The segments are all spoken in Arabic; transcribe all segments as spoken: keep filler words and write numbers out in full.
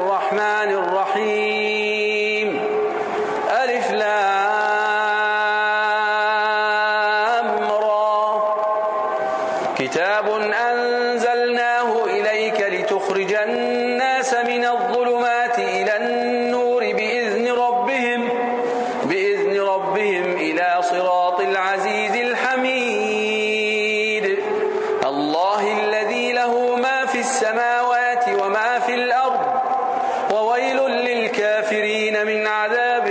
الرحمن الرحيم ألف لام را كتاب أنزلناه إليك لتخرج الناس من الظلمات إلى النور بإذن ربهم بإذن ربهم إلى صراط العزيز الحميد الله الذي له ما في السماوات وما في الأرض وويل للكافرين من عذاب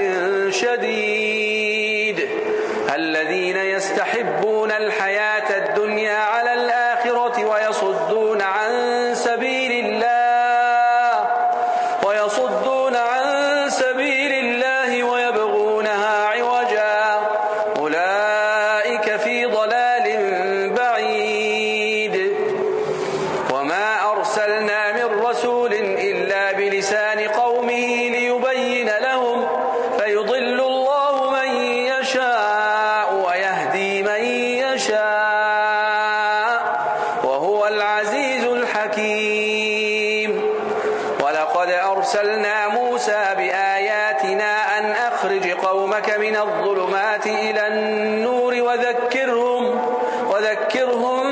شديد الذين يستحبون الحياة الدنيا على الآخرة ويصدون عن سبيل الله ويصدون عن سبيل الله ويبغونها عوجا أولئك في ضلال بعيد وما أرسلنا من رسول إلا بلسان قومه ليبين لهم فيضل الله من يشاء ويهدي من يشاء وهو العزيز الحكيم ولقد أرسلنا موسى بآياتنا أن أخرج قومك من الظلمات إلى النور وذكرهم وذكرهم